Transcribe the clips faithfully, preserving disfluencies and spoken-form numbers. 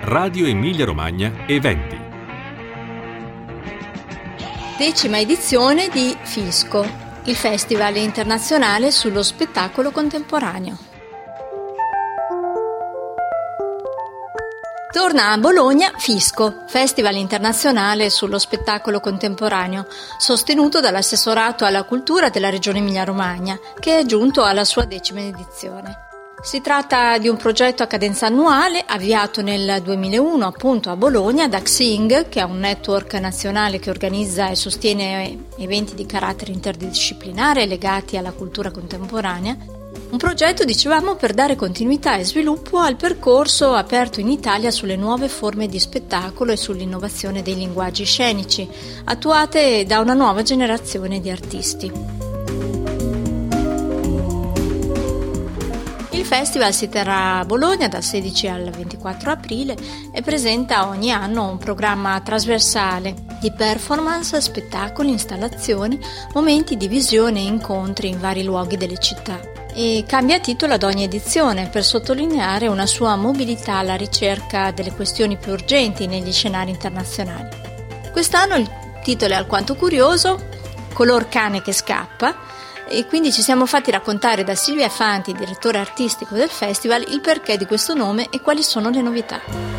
Radio Emilia Romagna Eventi. Decima edizione di Fisco, il Festival internazionale sullo spettacolo contemporaneo. Torna a Bologna Fisco, Festival internazionale sullo spettacolo contemporaneo, sostenuto dall'assessorato alla cultura della Regione Emilia-Romagna, che è giunto alla sua decima edizione. Si tratta di un progetto a cadenza annuale avviato nel duemilauno appunto a Bologna da Xing, che è un network nazionale che organizza e sostiene eventi di carattere interdisciplinare legati alla cultura contemporanea. Un progetto, dicevamo, per dare continuità e sviluppo al percorso aperto in Italia sulle nuove forme di spettacolo e sull'innovazione dei linguaggi scenici, attuate da una nuova generazione di artisti. Il festival si terrà a Bologna dal sedici al ventiquattro aprile e presenta ogni anno un programma trasversale di performance, spettacoli, installazioni, momenti di visione e incontri in vari luoghi delle città. E cambia titolo ad ogni edizione per sottolineare una sua mobilità alla ricerca delle questioni più urgenti negli scenari internazionali. Quest'anno il titolo è alquanto curioso, Color cane che scappa, e quindi ci siamo fatti raccontare da Silvia Fanti, direttore artistico del festival, il perché di questo nome e quali sono le novità.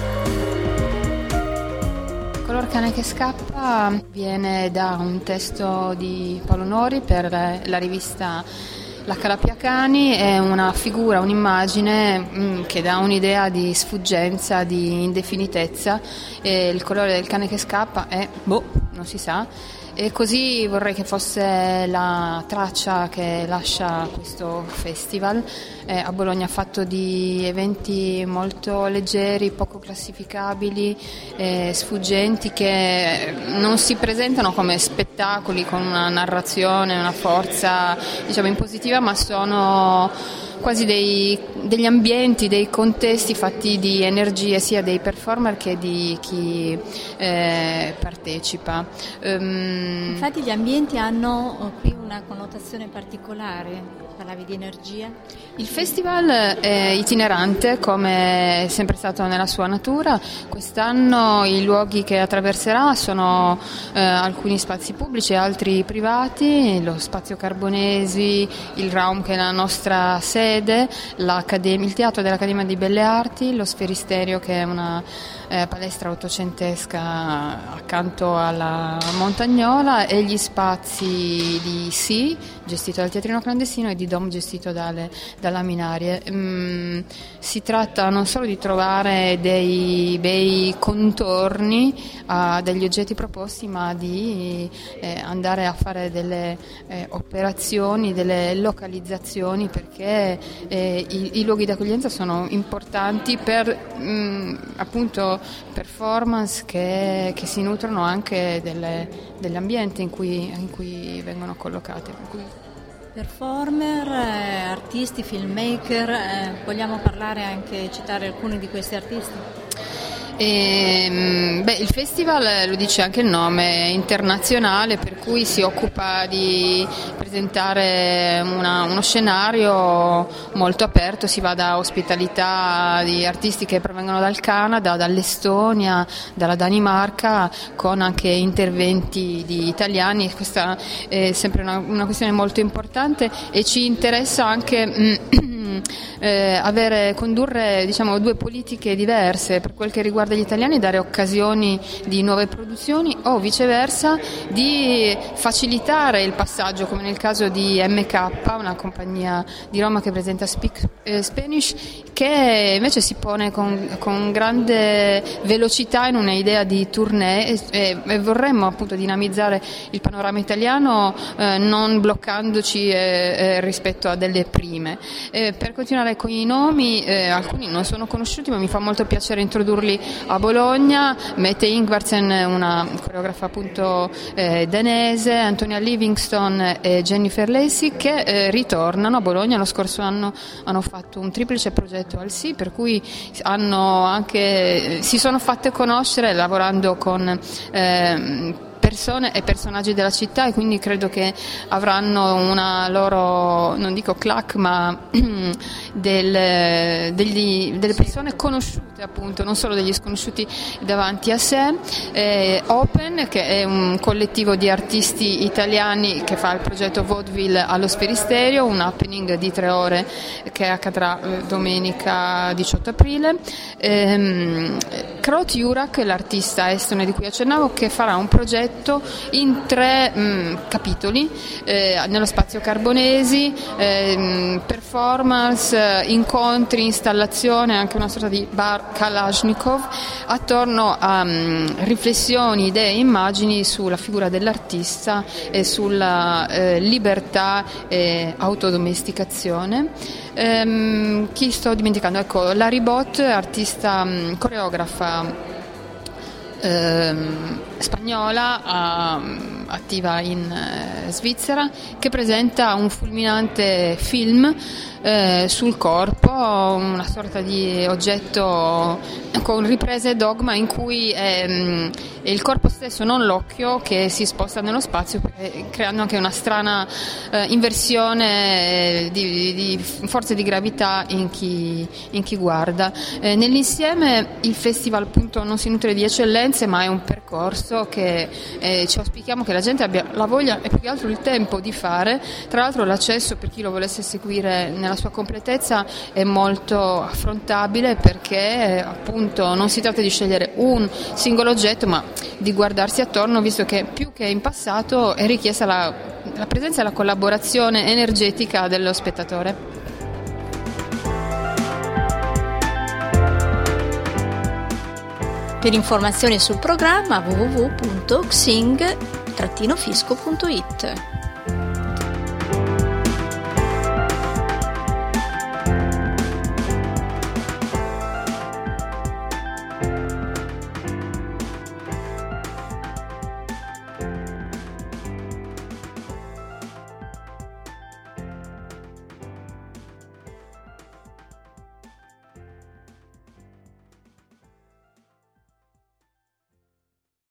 Color cane che scappa viene da un testo di Paolo Nori per la rivista La Calapia Cani. È una figura, un'immagine mh, che dà un'idea di sfuggenza, di indefinitezza, e il colore del cane che scappa è, boh, non si sa. E così vorrei che fosse la traccia che lascia questo festival eh, a Bologna, fatto di eventi molto leggeri, poco classificabili, eh, sfuggenti, che non si presentano come spettacoli con una narrazione, una forza, diciamo, impositiva, ma sono quasi dei, degli ambienti, dei contesti fatti di energie sia dei performer che di chi eh, partecipa. Um, Infatti gli ambienti hanno qui una connotazione particolare, parlavi di energia. Il festival è itinerante, come è sempre stato nella sua natura. Quest'anno i luoghi che attraverserà sono eh, alcuni spazi pubblici e altri privati, lo Spazio Carbonesi, il Raum che è la nostra sede, il Teatro dell'Accademia di Belle Arti, lo Sferisterio che è una eh, palestra ottocentesca accanto alla Montagnola, e gli spazi di Sì, gestito dal Teatrino Clandestino, e di Dom, gestito dalle, dalla Minarie. Mm, si tratta non solo di trovare dei bei contorni a degli oggetti proposti, ma di eh, andare a fare delle eh, operazioni, delle localizzazioni, perché eh, i, i luoghi d'accoglienza sono importanti per mm, appunto performance che, che si nutrono anche delle, dell'ambiente in cui, in cui vengono collocate. Performer, eh, artisti, filmmaker, eh, vogliamo parlare anche, citare alcuni di questi artisti? E, beh, il festival, lo dice anche il nome, è internazionale, per cui si occupa di presentare una, uno scenario molto aperto. Si va da ospitalità di artisti che provengono dal Canada, dall'Estonia, dalla Danimarca, con anche interventi di italiani. Questa è sempre una, una questione molto importante, e ci interessa anche eh, avere, condurre, diciamo, due politiche diverse per quel che riguarda gli italiani, dare occasioni di nuove produzioni, o viceversa di facilitare il passaggio, come nel caso di M K, una compagnia di Roma che presenta Speak eh, Spanish, che invece si pone con, con grande velocità in un'idea di tournée, e, e, e vorremmo appunto dinamizzare il panorama italiano eh, non bloccandoci eh, eh, rispetto a delle prime. Eh, per continuare con i nomi, eh, alcuni non sono conosciuti, ma mi fa molto piacere introdurli a Bologna. Mette Ingvartsen, una coreografa appunto eh, danese, Antonia Livingston e Jennifer Lacey, che eh, ritornano a Bologna. Lo scorso anno hanno fatto un triplice progetto al Sì, per cui hanno anche, si sono fatte conoscere lavorando con eh, persone e personaggi della città, e quindi credo che avranno una loro, non dico claque, ma del, degli, delle persone conosciute, appunto, non solo degli sconosciuti davanti a sé. eh, Open, che è un collettivo di artisti italiani che fa il progetto Vaudeville allo Sferisterio, un happening di tre ore che accadrà eh, domenica diciotto aprile. ehm, Krot Jurak, l'artista estone di cui accennavo, che farà un progetto in tre mh, capitoli eh, nello spazio Carbonesi, eh, performance, incontri, installazione, anche una sorta di bar Kalashnikov attorno a um, riflessioni, idee e immagini sulla figura dell'artista e sulla eh, libertà e autodomesticazione. Ehm, chi sto dimenticando? Ecco, Larry Bott, artista um, coreografa ehm, spagnola, um, attiva in eh, Svizzera, che presenta un fulminante film eh, sul corpo, una sorta di oggetto con riprese e dogma in cui è, mh, è il corpo stesso, non l'occhio, che si sposta nello spazio, eh, creando anche una strana eh, inversione di, di forze di gravità in chi, in chi guarda. Eh, nell'insieme il festival, appunto, non si nutre di eccellenze, ma è un percorso che eh, ci auspichiamo che la gente abbia la voglia e più che altro il tempo di fare. Tra l'altro l'accesso, per chi lo volesse seguire nella sua completezza, è molto affrontabile, perché appunto non si tratta di scegliere un singolo oggetto, ma di guardarsi attorno, visto che più che in passato è richiesta la, la presenza e la collaborazione energetica dello spettatore. Per informazioni sul programma w w w punto xing trattino fisco punto it.